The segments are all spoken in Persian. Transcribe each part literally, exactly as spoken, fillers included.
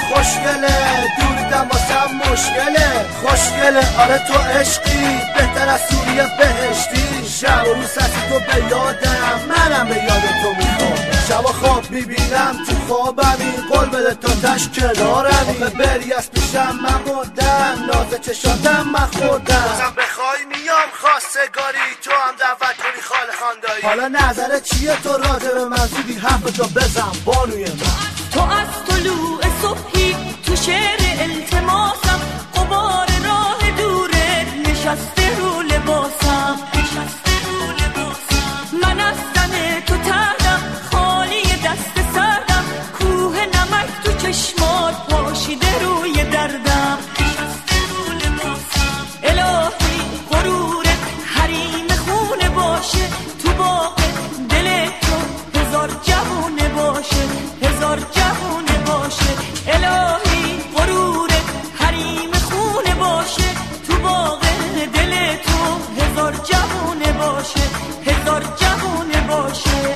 خوشگله دوریدم واسم مشکله خوشگله آره تو عشقی بهتر از سوریه بهشتی شب و روز هستی تو به یادم منم به یاد تو میخوام شبا خواب میبینم تو خوابم این قول بده تا تش کنارم این بری از پیشم من مردم ناز چشاتم من خوردم بازم بخوای میام خواستگاری تو هم دعوت کنی خاله خاندایی حالا نظرت چیه تو راجع به من زودی حرف تو بزن بانوی من تو از طلوع صبحی تو شعر التماسم غبار راه دوره نشسته رو لباسم نشسته رو لباسم من از تن تو تردم خالی دست سردم کوه نمک تو چشمات پاشیده روی دردم نشسته رو لباسم الهی غرورت حریم خونه باشه تو باغ دل تو هزار جوونه باشه هزار جوونه باشه الهی غرورت حریم خونه باشه تو باغ دل تو هزار جوونه باشه هزار جوونه باشه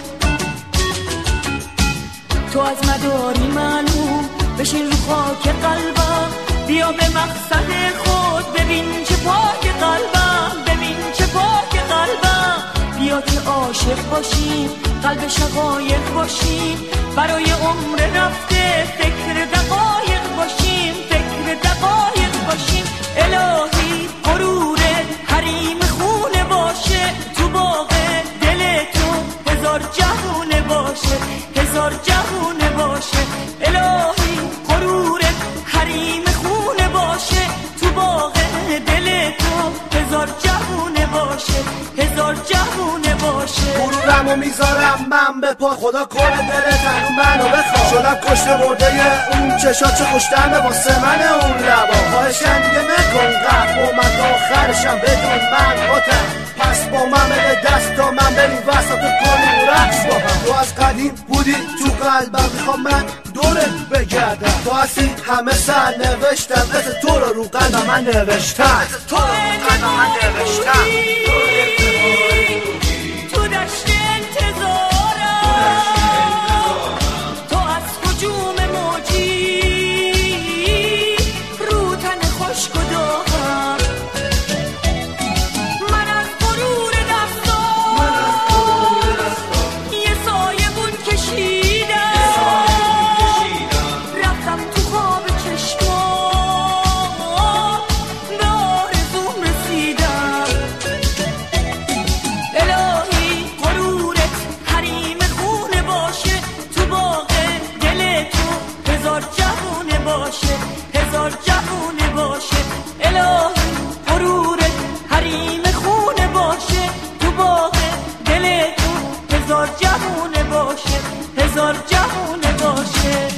تو از مداری معلوم بشین رو خاک قلبم بیا به مقصد خود ببین چه پاک قلبم ببین چه پاک قلبم بیا که عاشق باشیم قلب شقایق باشیم برای عمر رفته فکر دقایق باشیم فکر دقایق باشیم الهی غرورت حریم خونه باشه تو باغ دل تو هزار جوونه باشه هزار جوونه باشه الهی غرورت حریم خونه باشه تو باغ دل تو هزار جوونه باشه هزار جوونه باشه غرورمو میذارم من به پا خدا کنه دلت هنو منو بخواه شدم کشته مرده اون چشات چه خوشتمه واسه من اون لبا خواهشم دیگه نکن قرد اومد آخرشم بدون من باتم پس با من بده دست تا من بریم وسط و کنیم رقص با هم تو از قدیم بودی تو قلبم میخوام من دورت بگردم تو هستی همه سر نوشتم از تو رو رو قلبم من نوشتم از تو رو رو قلبم من نوشتم تو دشت انتظارم تو از هجوم موجی رو تن خشک و داغم من از غرور دستام یه سایه بود کشیدم رفتم تو خواب چشمام به آرزوم رسیدم الهی غرورت حریم خونه باشه تو باغ دل تو هزار جوونه باشه هزار جوونه باشه الهی غرورت حریم خونه باشه تو باغ دل تو هزار جوونه باشه هزار جوونه باشه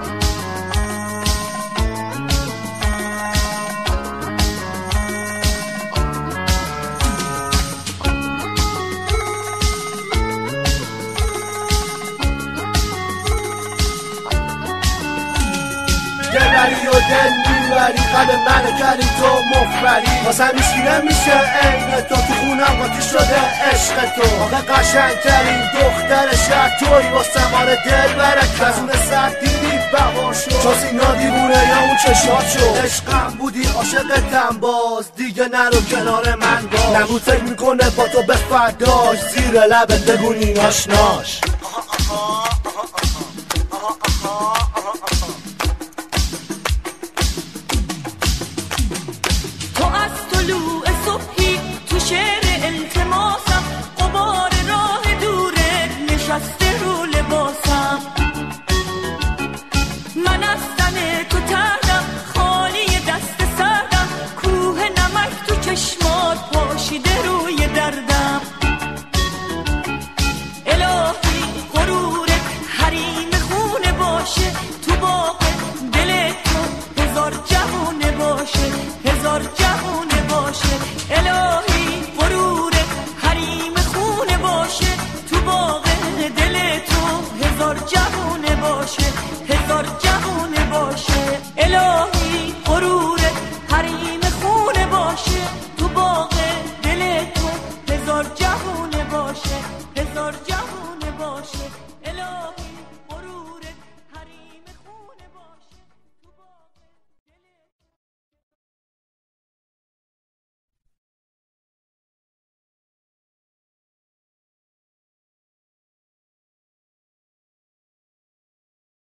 دلبری و دل میبری قلب منو کردی تو مفبری واسه میشینه میشه عین تو تو خونم قاطی شده عشق تو آقا قشنگترین دختر شهر توی واسه ماره دل برک کسون سر دیدی بهار شد چون سینا دیوونه یا اون چشات شد عشقم بودی عاشقتم باز دیگه نرو کنار من باش نبود فکر میکنه با تو به فرداش زیر لبت بگونی آشناش